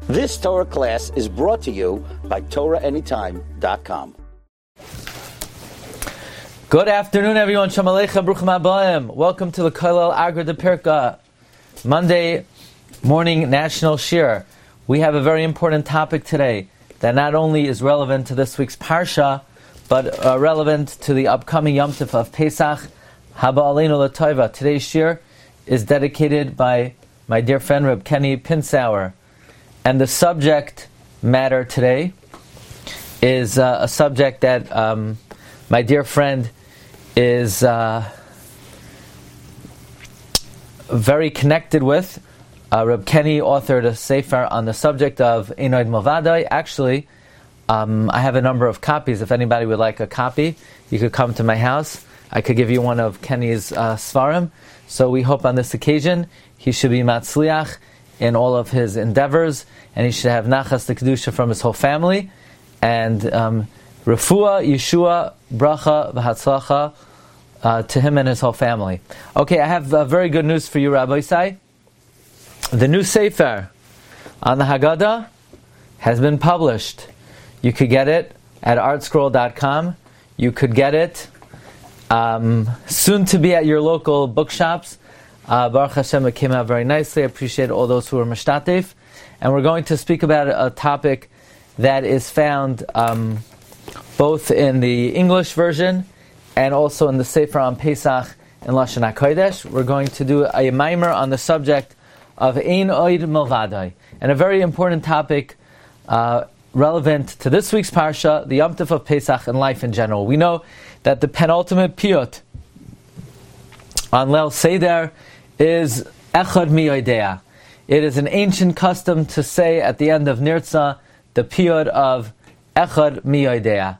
This Torah class is brought to you by TorahAnytime.com. Good afternoon, everyone. Shalom Aleichem, Bruchim Habayim. Welcome to the Kollel Agra de Pirka Monday morning national shir. We have a very important topic today that not only is relevant to this week's parsha, but relevant to the upcoming Yom Tov of Pesach, Haba Aleinu L'Tova. Today's shir is dedicated by my dear friend Reb Kenny Pinsauer. And the subject matter today is a subject that my dear friend is very connected with. Reb Kenny authored a sefer on the subject of Einoid Movadai. Actually, I have a number of copies. If anybody would like a copy, you could come to my house. I could give you one of Kenny's svarim. So we hope on this occasion he should be matzliach in all of his endeavors, and he should have nachas the kedusha from his whole family, and refuah, Yeshua, bracha, v'hatzlacha to him and his whole family. Okay, I have very good news for you, Rabbi Isai. The new sefer on the Haggadah has been published. You could get it at artscroll.com. You could get it soon to be at your local bookshops. Baruch Hashem, it came out very nicely. I appreciate all those who are mashtatev. And we're going to speak about a topic that is found both in the English version and also in the Sefer on Pesach in Lashon HaKodesh. We're going to do a mimer on the subject of Ein Oid Milvadai, and a very important topic relevant to this week's parsha, the Yom Tov of Pesach, and life in general. We know that the penultimate piyut on Leil Seder is Echad Miyoidea. It is an ancient custom to say at the end of Nirtza the piyut of Echad Miyoidea.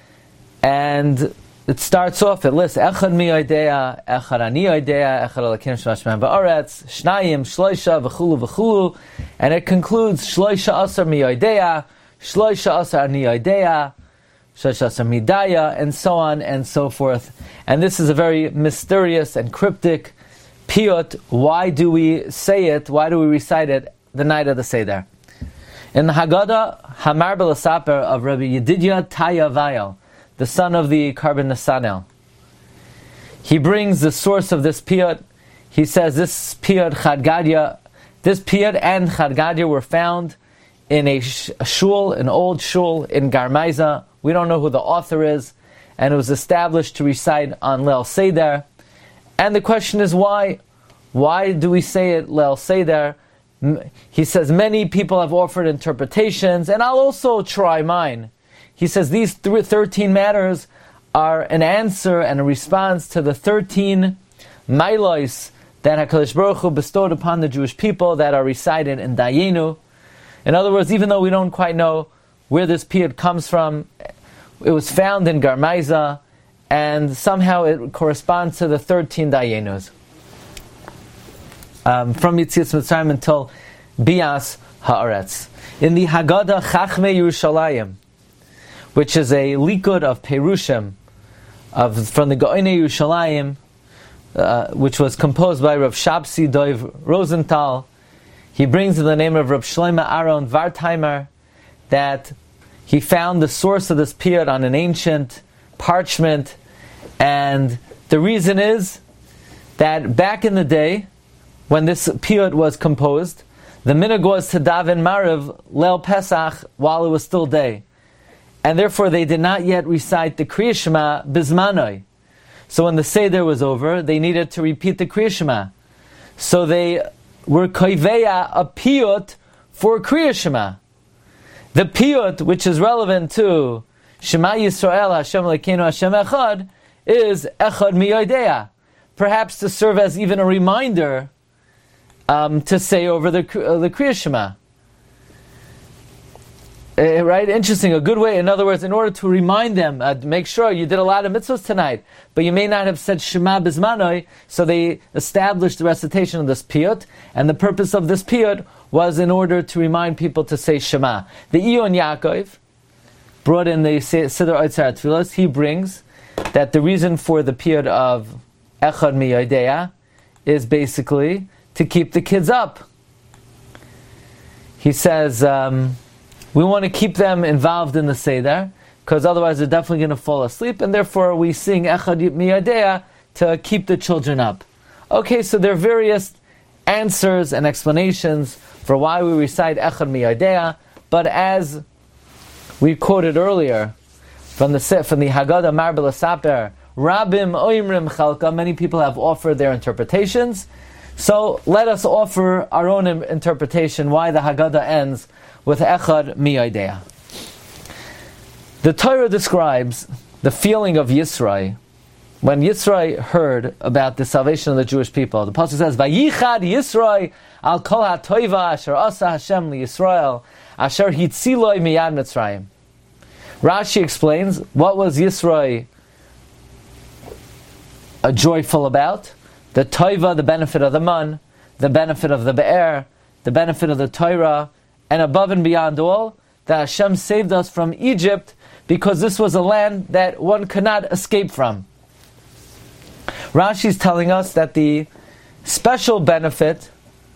And it starts off, it lists Echad Miyoidea, Echad Ani Yoidea, Echad Alakim Shemashman Ba'aretz, Shnayim, Shloisha, V'chulu V'chulu, and it concludes Shloisha Asar Miyoidea, Shloisha Asar Ani Yoidea, Shloisha Asar Midaya, and so on and so forth. And this is a very mysterious and cryptic piyut. Why do we say it? Why do we recite it the night of the Seder? In the Haggadah, Hamar B'Lasaper of Rabbi Yedidya Taya Vayel, the son of the Karban Nesanel, he brings the source of this piyut. He says this piyut and Chad Gadya were found in a shul, an old shul in Garmaiza. We don't know who the author is, and it was established to recite on Leil Seder. And the question is why? Why do we say it Leil Seder? He says many people have offered interpretations, and I'll also try mine. He says these 13 matters are an answer and a response to the 13 mailos that HaKadosh Baruch Hu bestowed upon the Jewish people that are recited in Dayenu. In other words, even though we don't quite know where this piyut comes from, it was found in Garmaiza, and somehow it corresponds to the 13 Dayenus. From Yetzias Mitzrayim until Bias Haaretz. In the Haggadah Chachmei Yerushalayim, which is a likud of Perushim from the Gaonei Yerushalayim, which was composed by Rav Shabsi Dov Rosenthal, he brings in the name of Rav Shlomo Aaron Vartheimer that he found the source of this piyut on an ancient parchment, and the reason is that back in the day, when this piyut was composed, the minhag was to daven Mariv Leil Pesach while it was still day, and therefore they did not yet recite the Kriya Shema Bizmanoi. So when the Seder was over, they needed to repeat the Kriya Shema. So they were koiveya a piyut for Kriya Shema. The piyut, which is relevant to Shema Yisrael Hashem Elokeinu Hashem Echad, is Echad Miyoidea, perhaps to serve as even a reminder to say over the Kriya Shema. Right? Interesting, a good way. In other words, in order to remind them, make sure you did a lot of mitzvahs tonight, but you may not have said Shema Bizmanoi, so they established the recitation of this piyut, and the purpose of this piyut was in order to remind people to say Shema. The Ion Yaakov brought in the Siddur Otzar Tfilos. He brings that the reason for the piyut of Echad Miyodeya is basically to keep the kids up. he says, we want to keep them involved in the Seder, because otherwise they're definitely going to fall asleep, and therefore we sing Echad Miyadea to keep the children up. Okay, so there are various answers and explanations for why we recite Echad Miyadea, but as we quoted earlier from the Haggadah Mar B'Lasaper, Rabim Oimrim Chalka, many people have offered their interpretations. So let us offer our own interpretation why the Haggadah ends with Echad Miyadea. The Torah describes the feeling of Yisro when Yisro heard about the salvation of the Jewish people. The Pasuk says, "Vayichad Yisro al kol ha'toiva asher asa Hashem liYisrael asher hitziloi miyad Mitzrayim." Rashi explains, what was Yisro joyful about? The toiva, the benefit of the man, the benefit of the be'er, the benefit of the Torah, and above and beyond all, that Hashem saved us from Egypt, because this was a land that one could not escape from. Rashi is telling us that the special benefit,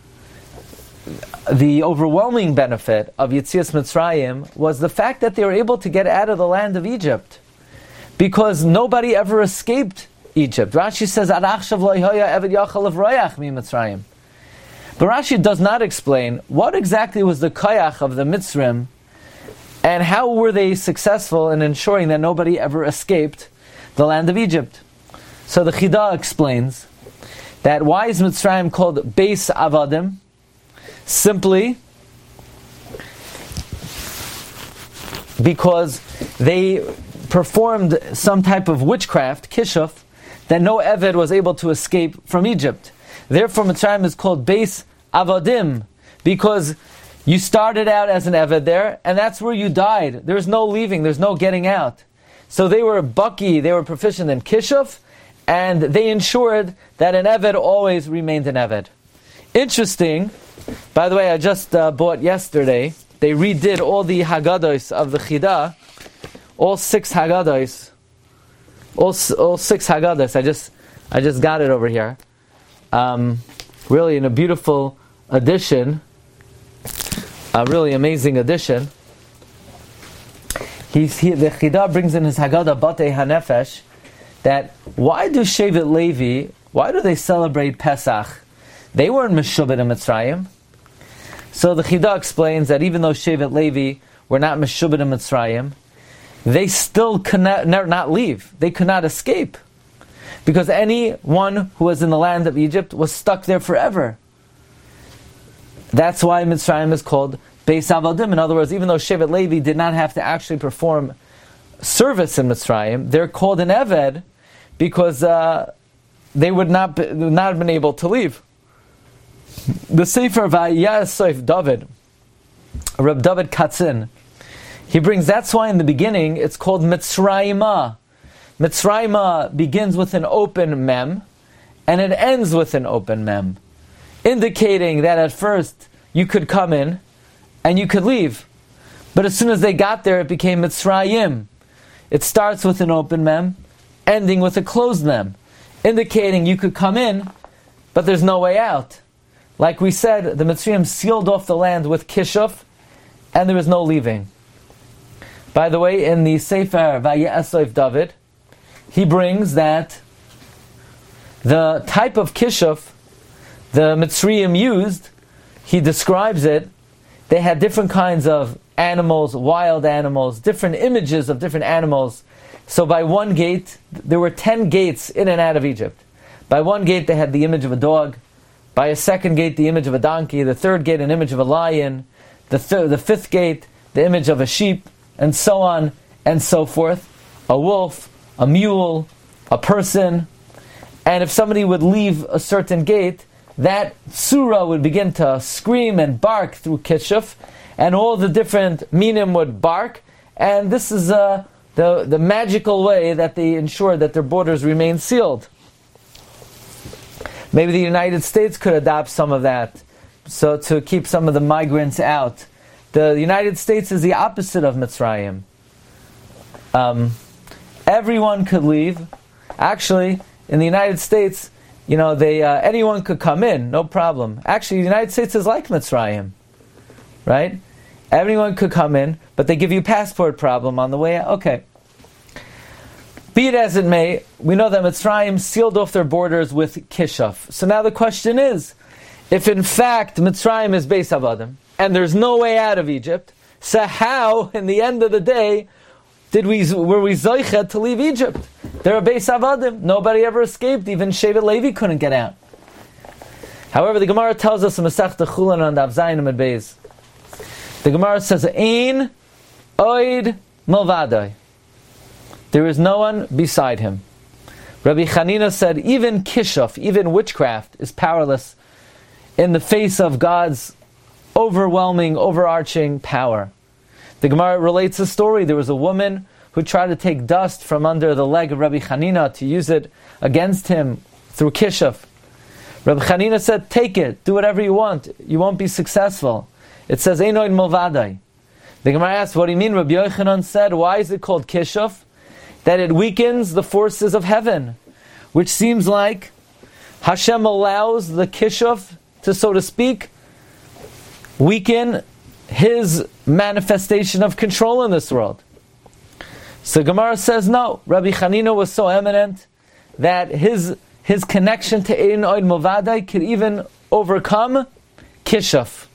the overwhelming benefit of Yetzias Mitzrayim was the fact that they were able to get out of the land of Egypt, because nobody ever escaped Egypt. Rashi says, "Ad achshav lo haya eved yachal levroyach mi Mitzrayim." But Rashi does not explain what exactly was the koyach of the Mitzrim, and how were they successful in ensuring that nobody ever escaped the land of Egypt. So the Chidah explains that why is Mitzrayim called Beis Avadim? Simply because they performed some type of witchcraft, kishuf, that no Eved was able to escape from Egypt. Therefore Mitzrayim is called Beis Avadim, because you started out as an Eved there, and that's where you died. There's no leaving, there's no getting out. So they were baki, they were proficient in kishuf, and they ensured that an Eved always remained an Eved. Interesting, by the way, I just bought yesterday, they redid all the Haggadahs of the Chidah, all 6 Haggadahs, all 6 Haggadahs. I just got it over here. Really in a beautiful edition, a really amazing edition. The Chidah brings in his Haggadah Batei HaNefesh that why do Shevet Levi, why do they celebrate Pesach? They weren't Meshubed in Mitzrayim. So the Chidah explains that even though Shevet Levi were not Meshubed in Mitzrayim, they still could not leave. They could not escape. Because anyone who was in the land of Egypt was stuck there forever. That's why Mitzrayim is called Beis Avadim. In other words, even though Shevet Levi did not have to actually perform service in Mitzrayim, they're called an Eved because they would not have been able to leave. The Sefer Vayasef David, Reb David Katzin, he brings, that's why in the beginning it's called Mitzrayimah. Mitzrayimah begins with an open mem, and it ends with an open mem, indicating that at first you could come in and you could leave. But as soon as they got there, it became Mitzrayim. It starts with an open mem, ending with a closed mem, indicating you could come in, but there's no way out. Like we said, the Mitzrayim sealed off the land with kishuf, and there was no leaving. By the way, in the Sefer Vayasef David, he brings that the type of kishuf the Mitzrayim used, he describes it, they had different kinds of animals, wild animals, different images of different animals. So by one gate, there were 10 gates in and out of Egypt. By one gate they had the image of a dog, by a second gate the image of a donkey, the third gate an image of a lion, the fifth gate the image of a sheep, and so on and so forth, a wolf, a mule, a person. And if somebody would leave a certain gate, that surah would begin to scream and bark through kishuf, and all the different minim would bark, and this is the magical way that they ensure that their borders remain sealed. Maybe the United States could adopt some of that, so to keep some of the migrants out. The United States is the opposite of Mitzrayim. Everyone could leave. Actually, in the United States, anyone could come in, no problem. Actually, the United States is like Mitzrayim. right? Everyone could come in, but they give you a passport problem on the way out. Okay. Be it as it may, we know that Mitzrayim sealed off their borders with Kishuf. So now the question is, if in fact Mitzrayim is Beis Avadim, and there's no way out of Egypt, so how, in the end of the day, were we Zoichet to leave Egypt? They're a Beis Avadim. Nobody ever escaped. Even Shevet Levi couldn't get out. However, the Gemara tells us in Masechta Chulin on Daf Zayin Amud Beis. The Gemara says, Ein oid milvadai. There is no one beside him. Rabbi Chanina said, even Kishuf, even witchcraft, is powerless in the face of God's overwhelming, overarching power. The Gemara relates a story. There was a woman who tried to take dust from under the leg of Rabbi Chanina to use it against him through Kishuf. Rabbi Chanina said, take it, do whatever you want. You won't be successful. It says, Einoid Milvadai. The Gemara asked, what do you mean? Rabbi Yochanan said, why is it called Kishuf? That it weakens the forces of heaven. Which seems like Hashem allows the Kishuf to, so to speak, weaken his manifestation of control in this world. So Gemara says no. Rabbi Chanina was so eminent that his connection to Ein Oid Milvadai could even overcome Kishuf.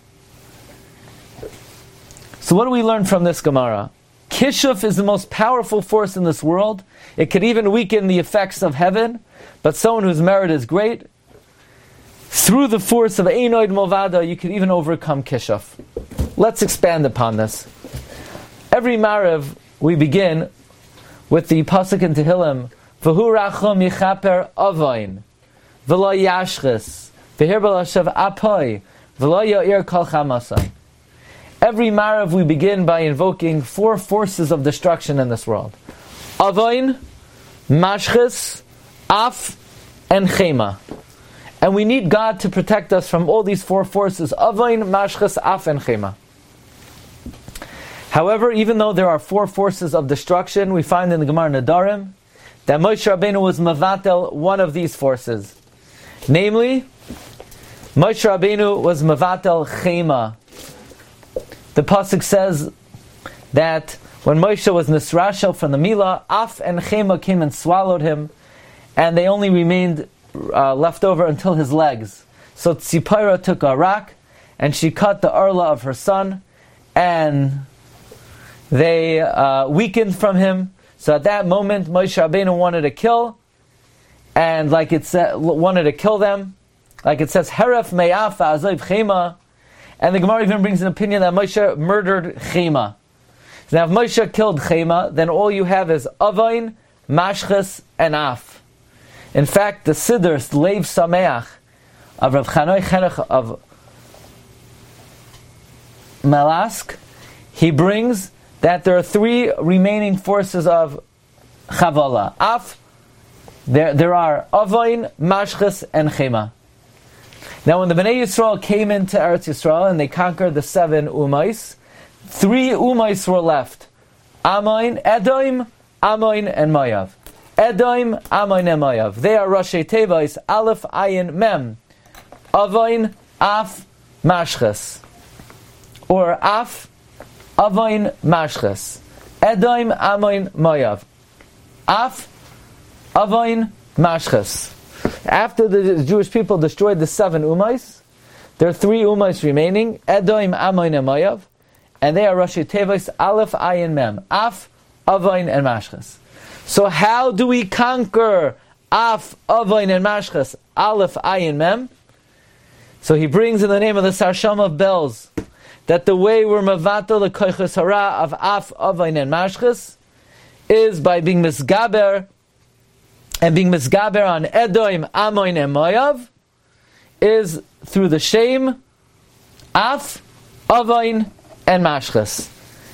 So what do we learn from this Gemara? Kishuf is the most powerful force in this world. It could even weaken the effects of heaven, but someone whose merit is great, through the force of Ein Oid Milvadai, you could even overcome Kishuf. Let's expand upon this. Every Maariv, we begin with the Pasuk in Tehillim, V'hu rachum yichaper avain, v'lo yashchis, v'hir b'lashav apoi, v'lo ya'ir kol chamasai. Every Maariv, we begin by invoking 4 forces of destruction in this world. Avain, mashchis, af, and chema. And we need God to protect us from all these 4 forces, Avain, Mashchas, Af, and Chema. However, even though there are 4 forces of destruction, we find in the Gemara Nadarim that Moshe Rabbeinu was Mavatel one of these forces. Namely, Moshe Rabbeinu was Mavatel Chema. The Pasuk says that when Moshe was Nisrashel from the Milah, Af and Chema came and swallowed him, and they only remained left over until his legs. So Tzipora took a rock and she cut the arla of her son, and they weakened from him. So at that moment, Moshe Rabbeinu wanted to kill, and like it said, wanted to kill them. Like it says, Heref me'afa azoiv chema, and the Gemara even brings an opinion that Moshe murdered Chema. Now, if Moshe killed Chema, then all you have is Avain, Mashchas, and Af. In fact, the Siddur, Leiv Sameach, of Rav Chanoi Cherech of Malask, he brings that there are 3 remaining forces of Chavala. Af, there are Avain, Mashchas, and Chema. Now, when the Bnei Yisrael came into Eretz Yisrael and they conquered the 7 Umais, 3 Umais were left. Amoin, Edom, Amoin, and Moav. Edom, Amoin, and Moav. They are Rashi Tevos, Aleph, Ayin, Mem. Avain, Af, Mashchas. Or Af, Avain, Mashchas. Edom, Amoin, Moav. Af, Avain, Mashchas. After the Jewish people destroyed the 7 Umais, there are 3 Umais remaining, Edom, Amoin, and Moav, and they are Rashi Tevos, Aleph, Ayin, Mem. Af, Avain, and Mashchas. So how do we conquer Af, Avain, and Mashchas, Aleph, Ayin, Mem? So he brings in the name of the Sarsham of Bells that the way we're Mavato the Koiches Hara of Af, Avain, and Mashchas is by being Misgaber, and being Misgaber on Edom, Amoin, and Moav is through the shame Af, Avain, and Mashchas.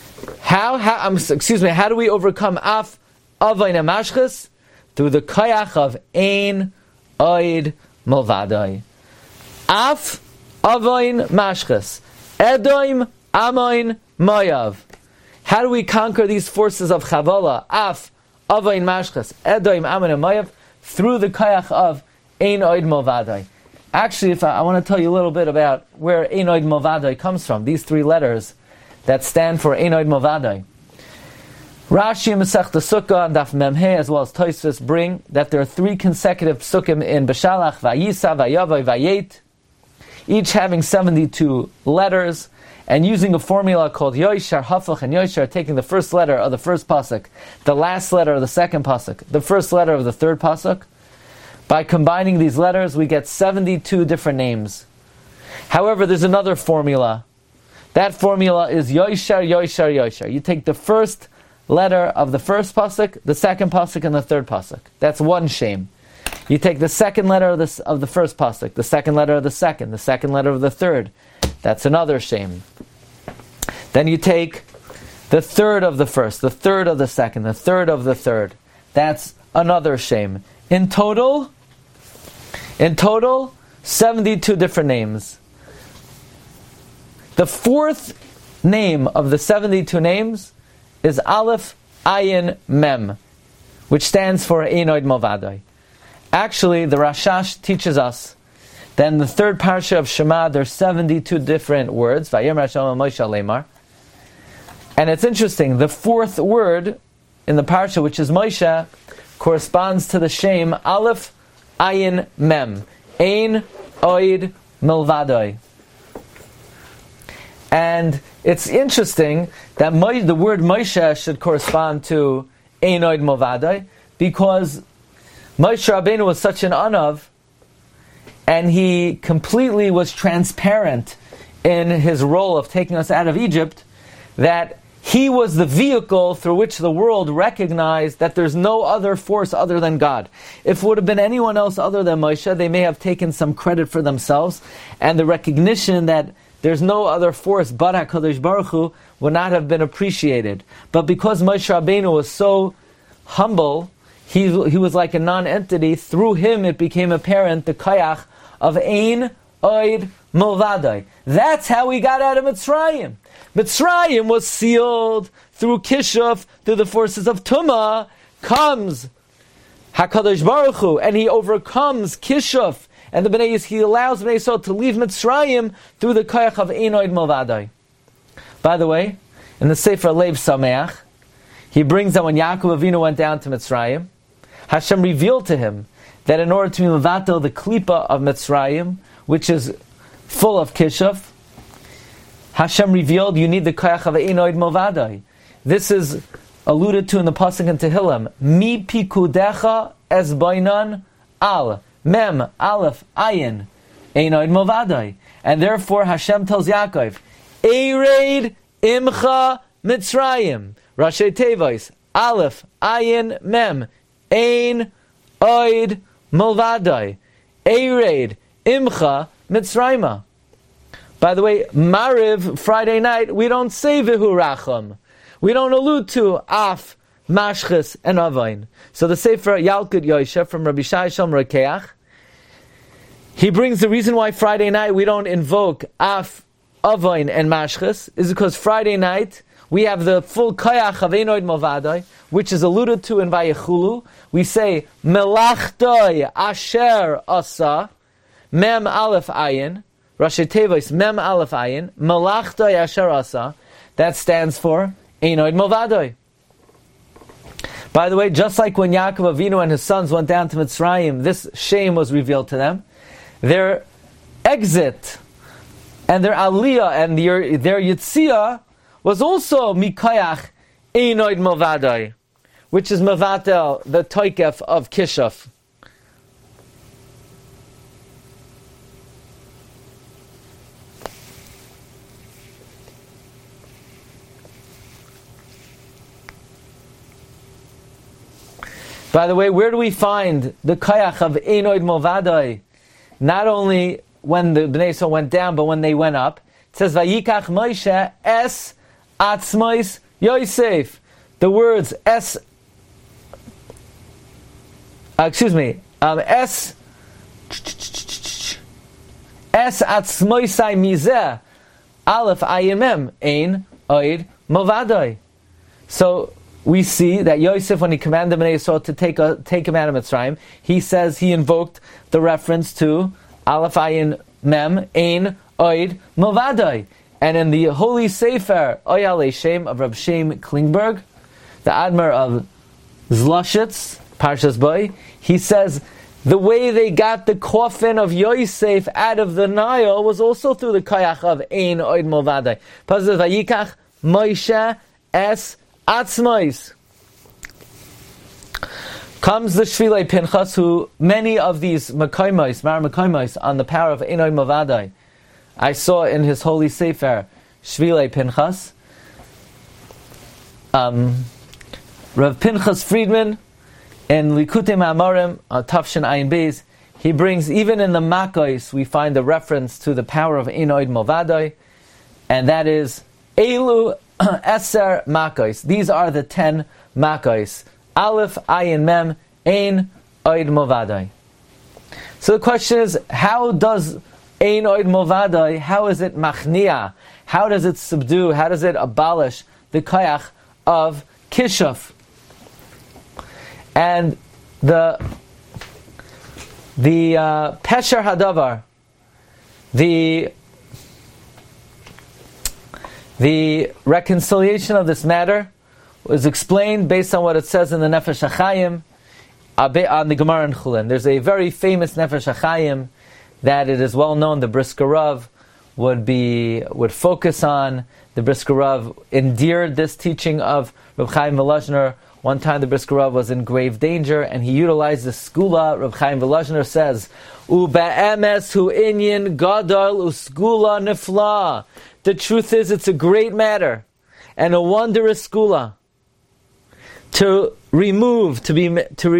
How do we overcome Af, Avain, and Mashchas? Through the Koyach of Ein Oid Milvadai. Af, Avain, Mashchas. Edom, Amoin, Moav. How do we conquer these forces of Chavala? Af, Avain, Mashchas, Edom, Amoin, and Moav, through the Koyach of Ein Oid Milvadai. Actually, if I want to tell you a little bit about where Einoid Movadai comes from, these three letters that stand for Einoid Movadai. Rashi and Masechta Sukkah and Daf Memhe, as well as Tosfos, bring that there are three consecutive psukim in Beshalach, Vayisa, Vayavai, Vayet, each having 72 letters, and using a formula called Yoshar, Hafach, and Yoshar, taking the first letter of the first pasuk, the last letter of the second pasuk, the first letter of the third pasuk. By combining these letters, we get 72 different names. However, there's another formula. That formula is Yoshar, Yoshar, Yoshar. You take the first letter of the first pasuk, the second pasuk, and the third pasuk. That's one shem. You take the second letter of the first pasuk, the second letter of the second letter of the third. That's another shem. Then you take the third of the first, the third of the second, the third of the third. That's another shem. In total, 72 different names. The fourth name of the 72 names is Aleph Ayin Mem, which stands for Einoid Movadai. Actually, the Rashash teaches us that in the third parsha of Shema, there's 72 different words. Vayom Hashem Moshe Leimar. And it's interesting, the fourth word in the parsha, which is Moshe, corresponds to the shem Aleph Ayin Mem. Ein Oid Milvadai. And it's interesting that the word Moshe should correspond to Einoid Movadai, because Moshe Rabbeinu was such an anav, and he completely was transparent in his role of taking us out of Egypt, that he was the vehicle through which the world recognized that there's no other force other than God. If it would have been anyone else other than Moshe, they may have taken some credit for themselves, and the recognition that there's no other force but HaKadosh Baruch Hu would not have been appreciated. But because Moshe Rabbeinu was so humble, he was like a non-entity, through him it became apparent the kayach of Ein Oid Milvadai. That's how we got out of Mitzrayim. Mitzrayim was sealed through Kishuf, through the forces of Tumah. Comes HaKadosh Baruch Hu, and he overcomes Kishuf, and he allows Bnei Yisrael to leave Mitzrayim through the kayach of Ein Oid Milvadai. By the way, in the Sefer Lev Sameach, he brings that when Yaakov Avinu went down to Mitzrayim, Hashem revealed to him that in order to be mevatel the klipa of Mitzrayim, which is full of kishuf, Hashem revealed you need the kayach of Ein Oid Milvadai. This is alluded to in the pasuk in Tehillim. Mi pikudecha es bainan al mem aleph ayin Ein Oid Milvadai. And therefore Hashem tells Yaakov, Ereid imcha Mitzrayim. Rashi Tevis aleph ayin mem Ein Oid Milvadai. Ereid imcha Mitzrayim. By the way, Mariv, Friday night, we don't say Vihu Racham. We don't allude to Af, Mashchis, and Avain. So the Sefer Yalkut Yosef from Rabbi Shai Shalom Rekeach, he brings the reason why Friday night we don't invoke Af, Avain, and Mashchis is because Friday night we have the full Kayach of Ein Oid Milvadai, which is alluded to in Vayechulu. We say Melachtoi Asher Asa, Mem Aleph Ayin, Rashi Tevis Mem Aleph Ayin, Melachtoi Asher Asa. That stands for Ein Oid Milvadai. By the way, just like when Yaakov Avinu and his sons went down to Mitzrayim, this shame was revealed to them. Their exit and their aliyah and their yitziyah was also mikayach Ein Oid Milvadai, which is mevatel, the toikef of Kishuf. By the way, where do we find the kayach of Ein Oid Milvadai? Not only when the Bnei Yisrael went down, but when they went up. It says, Vayikach Moshe es atzmos Yosef. The words es, es atzmosai mizeh aleph ayin mem Ein Oid Milvadai. So we see that Yosef, when he commanded Bnei Yisrael to take him out of Mitzrayim, he says he invoked the reference to Aleph Ayin Mem Ein Oid Milvadai. And in the Holy Sefer Oyalei Shem of Reb Shem Klingberg, the Admir of Zloshitz, Parshas Boy, he says the way they got the coffin of Yosef out of the Nile was also through the koyach of Ein Oid Milvadai. Pasuk Vayikach Moshe es Atzmos. Comes the Shvilei Pinchas, who many of these Makoimos, Mar Makoimos, on the power of Ein Oid Milvadai, I saw in his holy sefer Shvilei Pinchas. Rav Pinchas Friedman in Likutei Ma'amorim Tafshin Ayin Beis, he brings, even in the Makos we find a reference to the power of Ein Oid Milvadai, and that is Elu Eser Makos. These are the 10 Makos. Aleph Ayin Mem Ein Oid Milvadai. So the question is, how does Ein Oid Milvadai, how is it machnia? How does it subdue? How does it abolish the koyach of Kishuf? And the Pesher Hadavar, the reconciliation of this matter was explained based on what it says in the Nefesh HaChaim on the Gemara in Chulin. There's a very famous Nefesh HaChaim that it is well known the Brisker Rav would focus on. The Brisker Rav endeared this teaching of Reb Chaim Volozhner. One time the Brisker Rav was in grave danger and he utilized the skula. Reb Chaim Volozhner says, "U'ba'emes hu inyan gadol u'skula nifla." The truth is, it's a great matter and a wondrous skula to remove and to be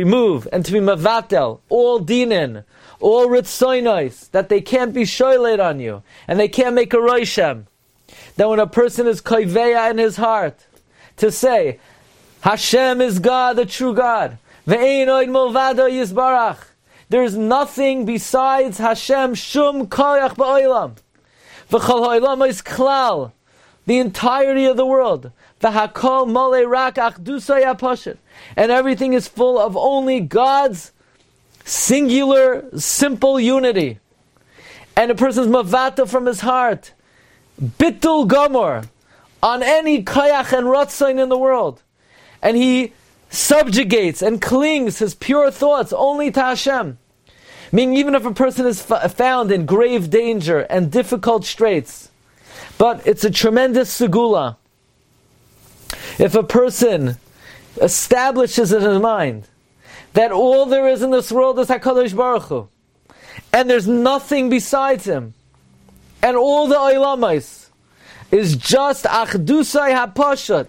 mavatel all dinin, all ritzonos, that they can't be shoyled on you, and they can't make a roishem. That when a person is koiveya in his heart, to say, Hashem is God, the true God, ve'ein oid milvado yizbarach, there is nothing besides Hashem, shum koyach ba'olam, v'chol ha'olam is klal, the entirety of the world, v'hakol mole rak achdusay ha'pashut, and everything is full of only God's singular, simple unity. And a person's mavata from his heart, bitul gomor, on any koyach and ratzon in the world. And he subjugates and clings his pure thoughts only to Hashem. Meaning even if a person is found in grave danger and difficult straits, but it's a tremendous segula. If a person establishes in his mind that all there is in this world is HaKadosh Baruch Hu, and there's nothing besides Him, and all the Olamais is just Achdusai HaPashut,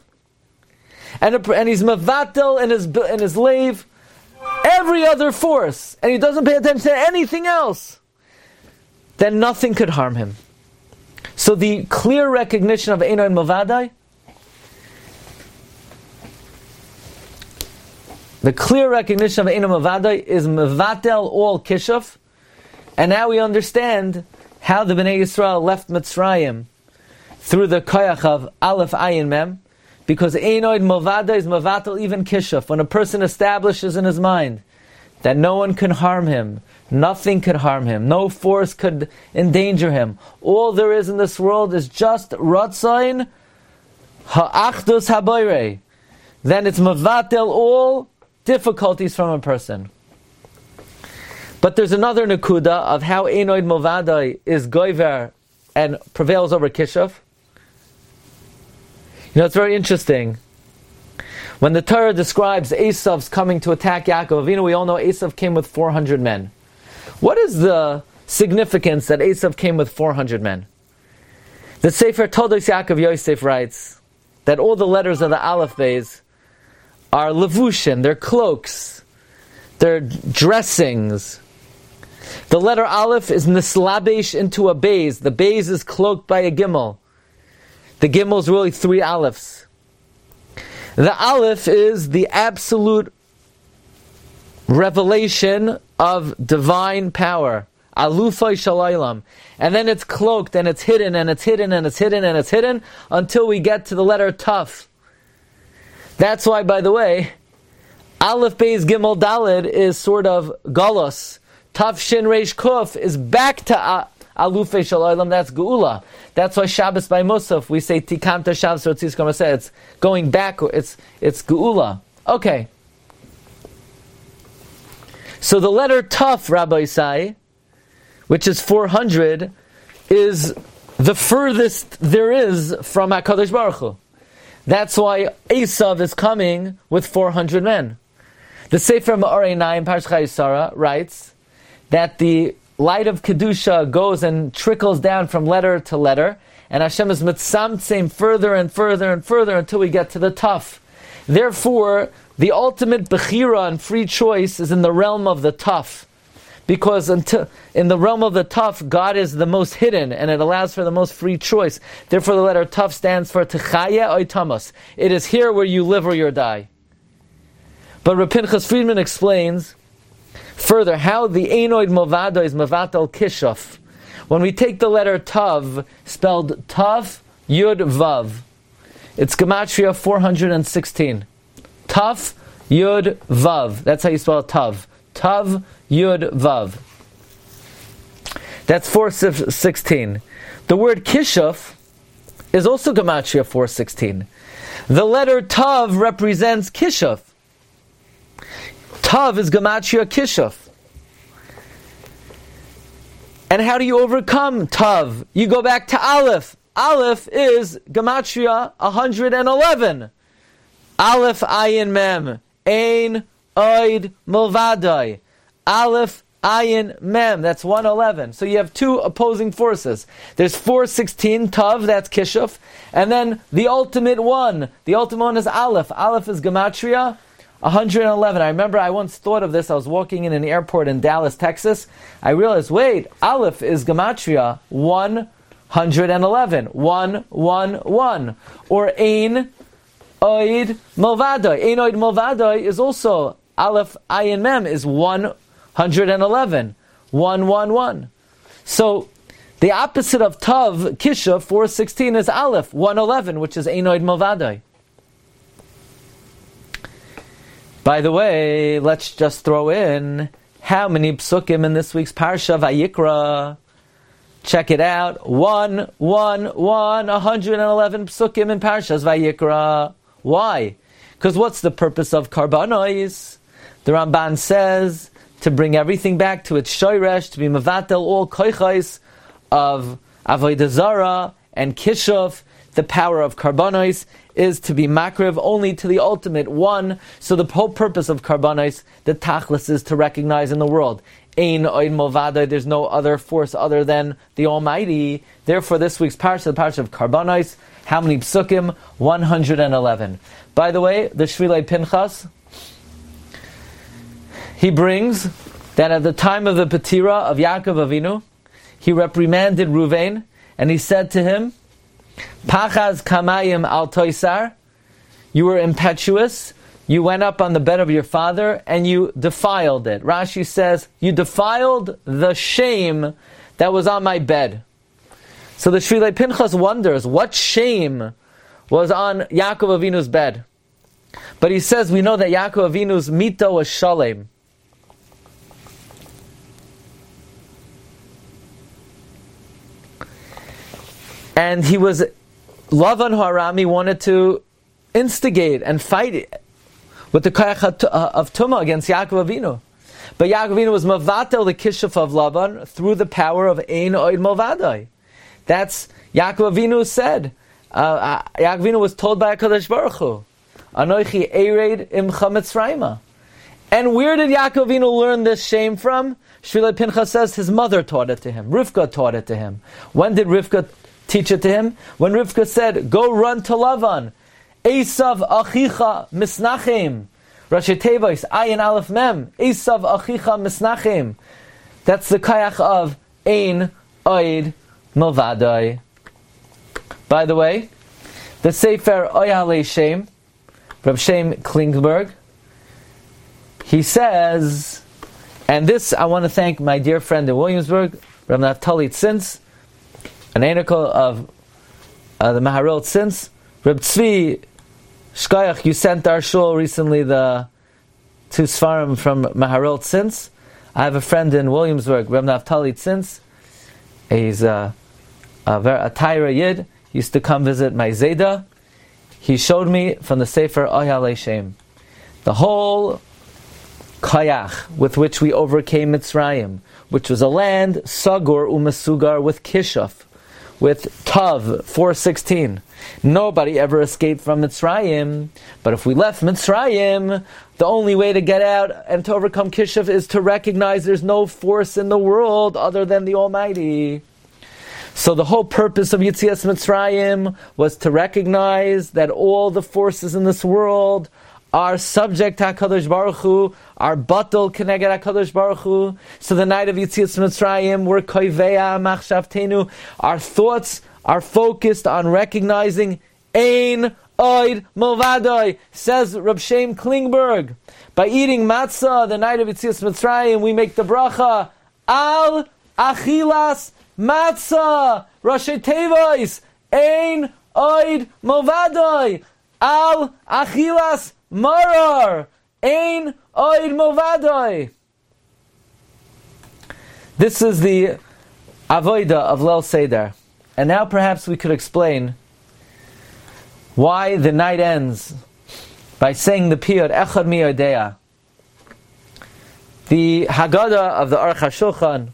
and he's Mavatel in his lave, every other force, and he doesn't pay attention to anything else, then nothing could harm him. So the clear recognition of Ein Oid Milvadai, the clear recognition of Ein Oid Milvadai is Mevatel all Kishuf, and now we understand how the Bnei Yisrael left Mitzrayim through the koyach of Aleph Ayin Mem, because Ein Oid Milvadai is Mevatel even Kishuf. When a person establishes in his mind that no one can harm him, nothing could harm him, no force could endanger him, all there is in this world is just Ratzain Ha'achdus Habayre, then it's Mevatel all difficulties from a person. But there's another nakuda of how Ein Oid Milvadai is goiver and prevails over Kishuf. You know, it's very interesting. When the Torah describes Esav's coming to attack Yaakov Avinu, we all know Esav came with 400 men. What is the significance that Esav came with 400 men? The Sefer Toldos Yaakov Yosef writes that all the letters of the Aleph Beis are levushin, they're cloaks, they're dressings. The letter Aleph is nislabesh into a Beis. The Beis is cloaked by a Gimel. The Gimel is really 3 Alephs. The Aleph is the absolute revelation of divine power. Alufay shalaylam. And then it's cloaked and it's hidden and it's hidden and it's hidden and it's hidden until we get to the letter Taf. That's why, by the way, Aleph Beis Gimel Daled is sort of galus Tav Shin Reish Kuf is back to Alufei Shel Olam. That's Geula. That's why Shabbos by Musaf we say Tikamta Shabbos Rotzis Kama said it's going back. It's Geula. Okay. So the letter Taf, Rabbi Isai, which is 400, is the furthest there is from HaKadosh Baruch Hu. That's why Esav is coming with 400 men. The Sefer Ma'orei Naim, Parshas Chayei writes that the light of Kedusha goes and trickles down from letter to letter, and Hashem is mitzamtzem further and further and further until we get to the Taf. Therefore, the ultimate Bechira and free choice is in the realm of the Taf. Because in the realm of the Taf, God is the most hidden, and it allows for the most free choice. Therefore, the letter Taf stands for Techaya Oitamos. It is here where you live or you die. But Reb Pinchas Friedman explains further how the Einoid Movado is Mevatel Kishuf. When we take the letter Tav, spelled Tav Yud Vav, it's Gematria 416. Tav Yud Vav. That's how you spell Tav. Tav Yud Vav. That's 416. The word Kishuf is also Gematria 416. The letter Tav represents Kishuf. Tav is Gematria Kishuf. And how do you overcome Tav? You go back to Aleph. Aleph is Gematria 111. Aleph Ayin Mem. Ein Oid Milvadai. Aleph Ayin Mem. That's 111. So you have two opposing forces. There's 416 Tav, that's Kishuf. And then the ultimate one. The ultimate one is Aleph. Aleph is Gematria 111. I remember I once thought of this. I was walking in an airport in Dallas, Texas. I realized, wait, Aleph is Gematria 111. 111. Or Ein Oid Milvadai. Ein Oid Milvadai is also Aleph Ayin Mem is 111. 111. So the opposite of Tav, Kisha, 416 is Aleph, 111, which is Ein Oid Milvadai. By the way, let's just throw in how many psukim in this week's Parsha Vayikra. Check it out. 111 psukim in Parshas Vayikra. Why? Because what's the purpose of Karbanos? The Ramban says to bring everything back to its shoyresh, to be mevatel all koichais of avodah zara and kishuf. The power of Karbanos is to be makriv only to the ultimate one. So the whole purpose of Karbanos, the tachlis, is to recognize in the world Ein Oid Milvadai, there's no other force other than the Almighty. Therefore, this week's parsha, the parsha of Karbanos, how many psukim? 111. By the way, the Shvilei Pinchas, he brings that at the time of the Petira of Yaakov Avinu, he reprimanded Ruvain, and he said to him, Pachaz kamayim al toisar, you were impetuous, you went up on the bed of your father, and you defiled it. Rashi says, you defiled the shame that was on my bed. So the Shvilei Pinchas wonders, what shame was on Yaakov Avinu's bed? But he says, we know that Yaakov Avinu's mita was shalem. And he was, Lavan Harami wanted to instigate and fight with the koyach of Tumah against Yaakov Avinu. But Yaakov Avinu was mavatel the kishuf of Lavan through the power of Ein Oid Milvadai. That's, Yaakov Avinu said, Yaakov Avinu was told by HaKadosh Baruch Hu, Anochi Ered Imcha Mitzrayma. And where did Yaakov Avinu learn this shame from? Shvilei Pinchas says his mother taught it to him. Rivka taught it to him. When did Rivka teach it to him? When Rivka said, go run to Lavan. Esav achicha misnachem. Rashi Tevis, Ayin Aleph Mem. Esav achicha misnachem. That's the kayach of Ein Oid Milvadai. By the way, the Sefer Oyalei Shem, Reb Shem Klingberg, he says, and this I want to thank my dear friend in Williamsburg, Reb Naftali Tzins, an article of the Maharil Tzins. Reb Tzvi Shkoyach, you sent our shul recently the two Sfarim from Maharil Tzins. I have a friend in Williamsburg, Reb Naftali Tzins. He's a Taira Yid. He used to come visit my Zayda. He showed me from the Sefer Oyalei Shem the whole kayach with which we overcame Mitzrayim, which was a land, Sagur Umesugar, with Kishuf, with Tav 4:16. Nobody ever escaped from Mitzrayim, but if we left Mitzrayim, the only way to get out and to overcome Kishuf is to recognize there's no force in the world other than the Almighty. So the whole purpose of Yetzias Mitzrayim was to recognize that all the forces in this world are subject to HaKadosh Baruch Hu, are batal keneged HaKadosh Baruch Hu. So the night of Yetzias Mitzrayim, we're koiveya machshavtenu. Our thoughts are focused on recognizing Ein Oid Milvadoi, says Reb Shem Klingberg. By eating matzah the night of Yetzias Mitzrayim, we make the bracha Al Achilas Matzah, Rashi Tevois, Ein Oid Milvadoi, Al Achilas Marar, Ein Oid Milvadoi. This is the avodah of Leil Seder. And now perhaps we could explain why the night ends by saying the piyut Echad Mi Yodea. The Haggadah of the Aruch HaShulchan,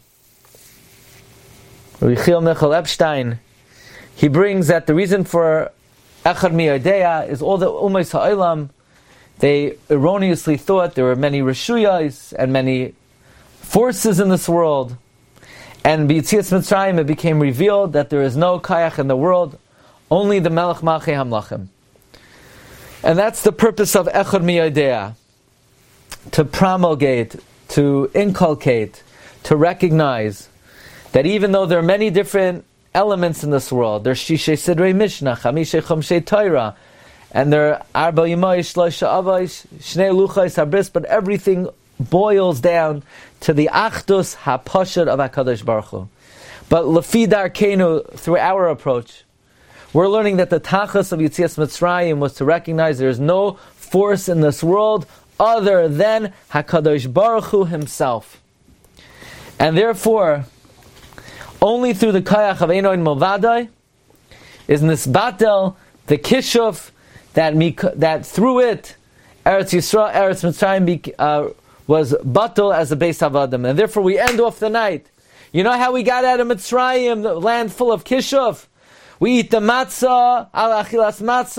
Yechiel Michael Epstein, he brings that the reason for Echad Mi Yodea is all the Ummos Ha'olam, they erroneously thought there were many Reshuyos and many forces in this world. And B'Yetzias Mitzrayim it became revealed that there is no Kayach in the world, only the Melech Malchei HaMlachim. And that's the purpose of Echad Mi Yodea, to promulgate, to inculcate, to recognize that even though there are many different elements in this world, there's Shishay Sidrei Mishnah, Chamishay Chomshei Torah, and there are Arba Yimai, Shloisha Avos, Shnei Luchais Habris, but everything boils down to the Achdus HaPashut of HaKadosh Baruch Hu. But Lefi Darkeinu, through our approach, we're learning that the Tachas of Yetzias Mitzrayim was to recognize there is no force in this world other than HaKadosh Baruch Hu himself. And therefore, only through the Kayach of Ein Oid Milvadoi is Nisbatel, the Kishuf, that through it, Eretz Yisrael, Eretz Mitzrayim was batal as a Beis Havadim. And therefore we end off the night. You know how we got out of Mitzrayim, the land full of Kishuf? We eat the matzah, al achilas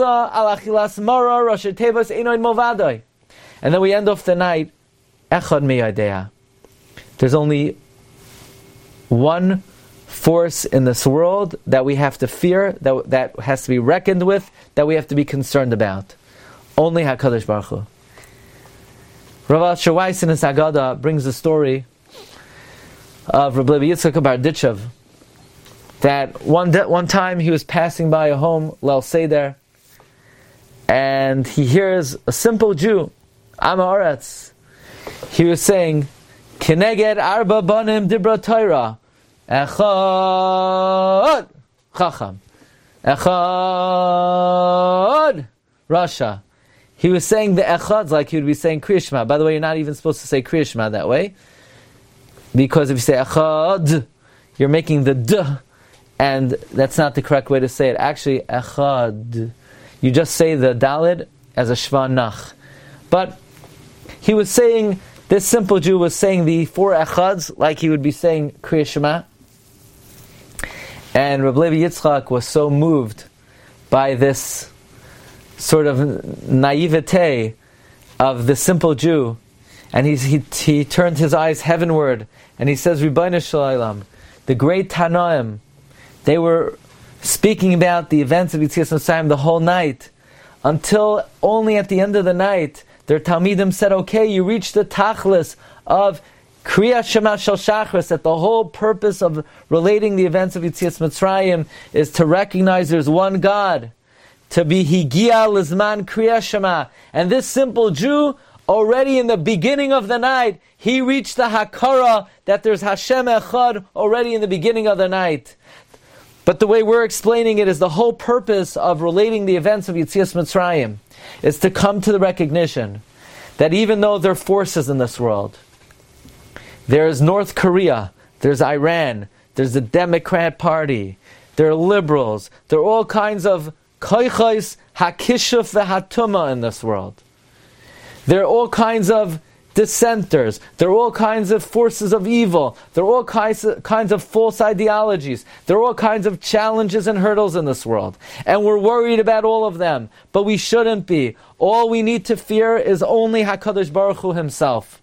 mara, Rosh Tevos, Ein Oid Milvadoi. And then we end off the night, Echad Mi Yodea. There's only one force in this world that we have to fear, that has to be reckoned with, that we have to be concerned about. Only HaKadosh Baruch Hu. Rav Asher Weiss in his Haggadah brings the story of Reb Levi Yitzchak Bar Ditchev, that one time he was passing by a home, Leil Seder, and he hears a simple Jew, Am Haaretz. He was saying, Keneged Arba Banim Dibra Torah, Echad Chacham, Echad Rasha. He was saying the Echads like he would be saying Kriya Shema. By the way, you're not even supposed to say Kriya Shema that way, because if you say Echad, you're making the D, and that's not the correct way to say it. Actually, Echad, you just say the Dalid as a Shva Nach. But he was saying, this simple Jew was saying the four Echads like he would be saying Kriya Shema. And Reb Levi Yitzchak was so moved by this sort of naivete of the simple Jew, and he turned his eyes heavenward, and he says, Ribbono Shel Olam, the great Tanoim, they were speaking about the events of Yetzias Mitzrayim the whole night, until only at the end of the night, their Talmidim said, okay, you reached the Tachlis of Kriya Shema Shel Shachris, that the whole purpose of relating the events of Yetzias Mitzrayim is to recognize there's one God, to be Higia Lizman Kriya Shema. And this simple Jew, already in the beginning of the night, he reached the Hakara that there's Hashem Echad already in the beginning of the night. But the way we're explaining it is the whole purpose of relating the events of Yetzias Mitzrayim is to come to the recognition that even though there are forces in this world, There's North Korea, there's Iran, there's the Democrat Party, there are liberals, there are all kinds of koichos hakishuf v'hatuma in this world. There are all kinds of dissenters. There are all kinds of forces of evil. There are all kinds of false ideologies. There are all kinds of challenges and hurdles in this world. And we're worried about all of them. But we shouldn't be. All we need to fear is only HaKadosh Baruch Hu himself.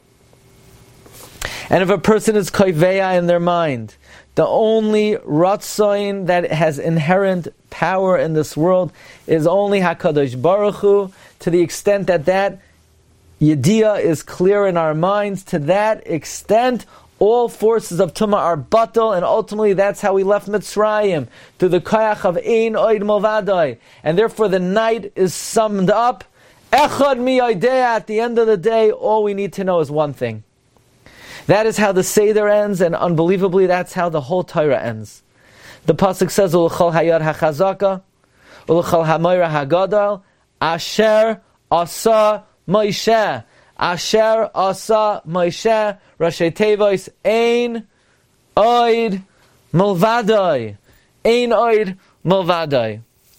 And if a person is koiveya in their mind, the only ratzoin that has inherent power in this world is only HaKadosh Baruch Hu, to the extent that that Yediyah is clear in our minds. To that extent, all forces of Tumah are batal, and ultimately that's how we left Mitzrayim, through the koyach of Ein Oid Movadai. And therefore the night is summed up. Echad mi Oidea, at the end of the day, all we need to know is one thing. That is how the Seder ends, and unbelievably, that's how the whole Torah ends. The pasuk says, U'l'chol hayad hachazaka, U'l'chol hamoira hagadol, Asher asa Moshe, Asher asa Moshe, Rashi Teivos, Ein Oid Milvadai, Ein Oid Milvadai.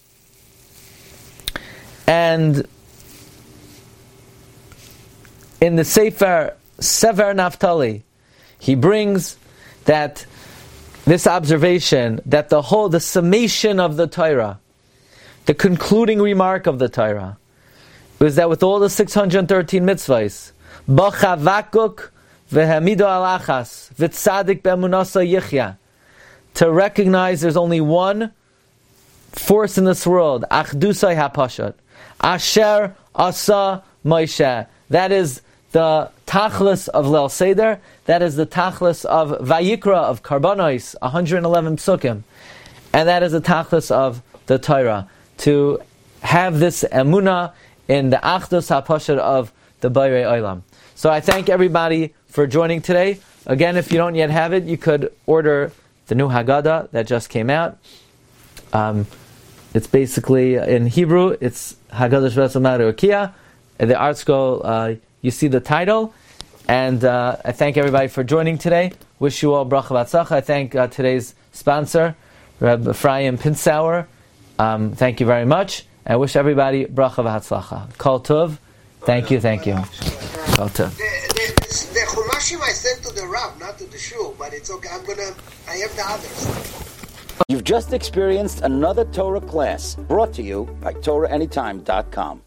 And in the Sefer Sever Naftali, he brings that this observation, that the summation of the Torah, the concluding remark of the Torah, was that with all the 613 mitzvahs, B'chavakuk v'hamido alachas v'tzadik be'emunasa yichya, to recognize there's only one force in this world, Achdusai hapashat, Asher asa Moshe. That is the tachlis of Leil Seder. That is the tachlis of Vayikra, of Karbanos, 111 psukim. And that is the tachlis of the Torah, to have this emunah in the Achdus HaPashat of the Bayrei Olam. So I thank everybody for joining today. Again, if you don't yet have it, you could order the new Haggadah that just came out. It's basically, in Hebrew, it's Haggadah Shvesa Marukia. In the ArtScroll, you see the title. And I thank everybody for joining today. Wish you all bracha v'atzlacha. I thank today's sponsor, Reb Ephraim Pinsauer. Thank you very much. I wish everybody bracha v'hatzlacha. Kol tov. Thank you. Kol tov. The chumashim I sent to the Rav, not to the shul, but it's okay. I have the others. You've just experienced another Torah class brought to you by TorahAnytime.com.